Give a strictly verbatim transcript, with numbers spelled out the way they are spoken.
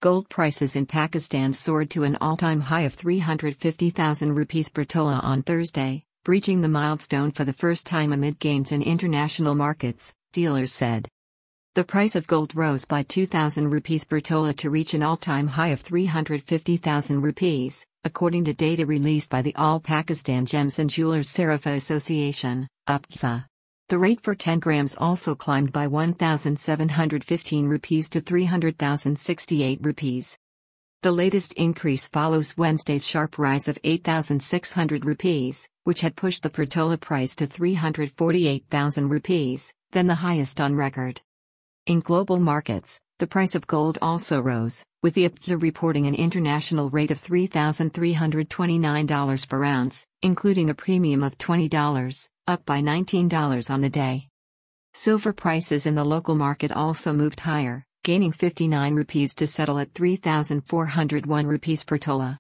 Gold prices in Pakistan soared to an all-time high of three hundred fifty thousand rupees per tola on Thursday, breaching the milestone for the first time amid gains in international markets, dealers said. The price of gold rose by two thousand rupees per tola to reach an all-time high of three hundred fifty thousand rupees, according to data released by the All Pakistan Gems and Jewelers Sarafa Association, U P S A. The rate for ten grams also climbed by one thousand seven hundred fifteen rupees to three hundred thousand sixty-eight rupees. The latest increase follows Wednesday's sharp rise of eight thousand six hundred rupees, which had pushed the per tola price to three hundred forty-eight thousand rupees, then the highest on record. In global markets, the price of gold also rose, with the U P S A reporting an international rate of three thousand three hundred twenty-nine dollars per ounce, including a premium of twenty dollars, up by nineteen dollars on the day. Silver prices in the local market also moved higher, gaining fifty-nine rupees to settle at three thousand four hundred one rupees per tola.